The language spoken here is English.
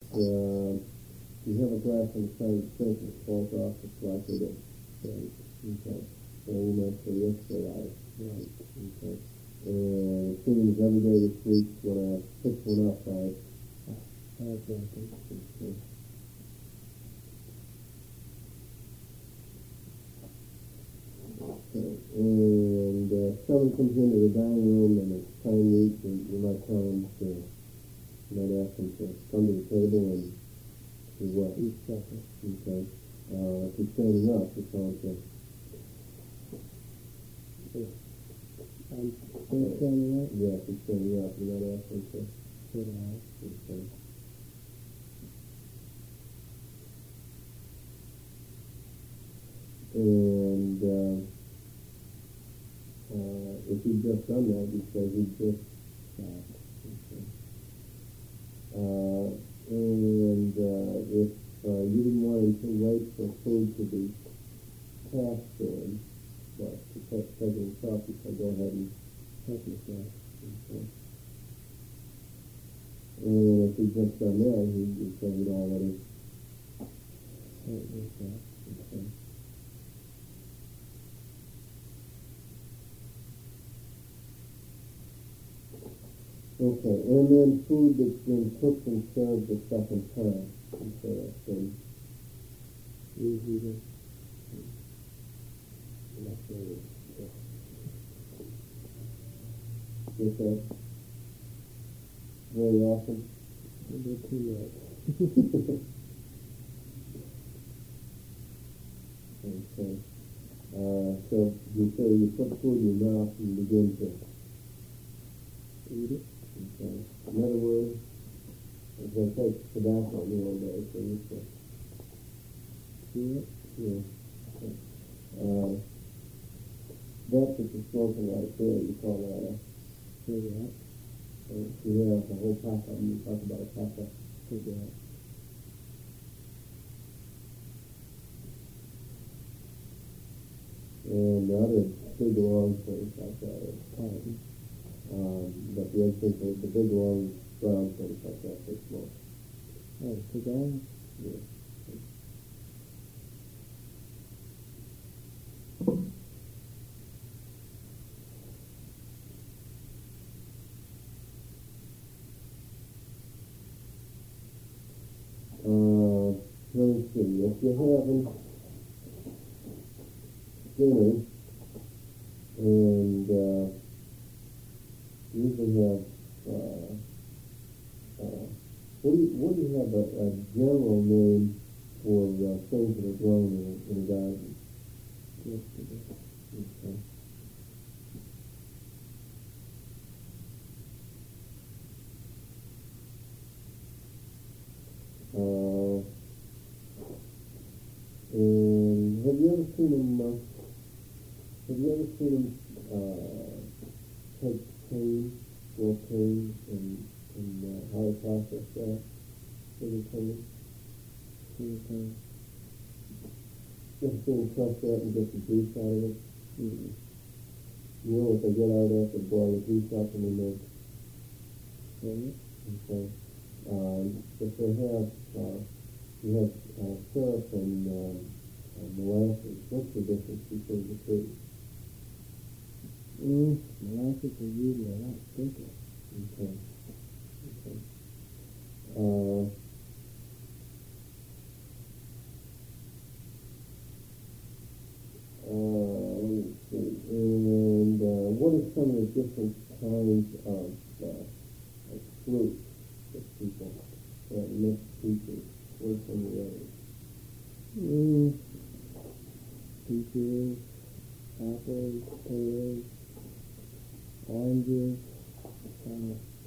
you have a glass on the side of the sink and it falls off, it's likely to break. Okay. So you know, so you have to stay out of it. Right. Okay. And it seems every day this week when I pick one up, Okay. and someone comes into the dining room and it's time to eat, and you might tell them to, you might ask them to come to the table and do what? Eat supper. Okay. If he's standing up, you tell him to. I'm still standing up. Yeah, if he's standing up, you might ask him to. Sit down. Okay. And if he'd just done that, you'd say he'd just stopped. Okay. And if you didn't want him to wait for food to be passed to him, but to take it himself, you said go ahead and help yourself. Okay. And if he'd just done that, he'd say he'd already help yourself. Okay. Okay, and then food that's been cooked and served the second time. Okay, that's been reheated. Get that very often? A bit too much. Okay. So you say you put food in your mouth and begin to eat it? Okay. In other words, it's going to take tobacco in the old days, so you say, See it? yeah. Okay. That's what you're smoking right there, you call that a Cigarette. You have the whole pack of them, you talk about a pack of Cigarette. and the other big long things like that is Pardon. but the other thing is the big long brown things like that they smoke. Oh, cigars? Yeah. Let me see. If you're having dinner and you can have what do you have a general name for things that are grown in a garden? Yesterday. Okay. And have you ever seen them take cane, grow cane, and how they process that? Sugar cane? Just being crushed out and get the juice out of it. Mm-hmm. You know what they get out after they boil the juice up and then they okay. If they have syrup and molasses, what's the difference between the two? Molasses are usually a lot thicker. Okay. Let me see. And what are some of the different kinds of fruit that people mix peaches? What are some of those? Peaches, apples, pears, oranges,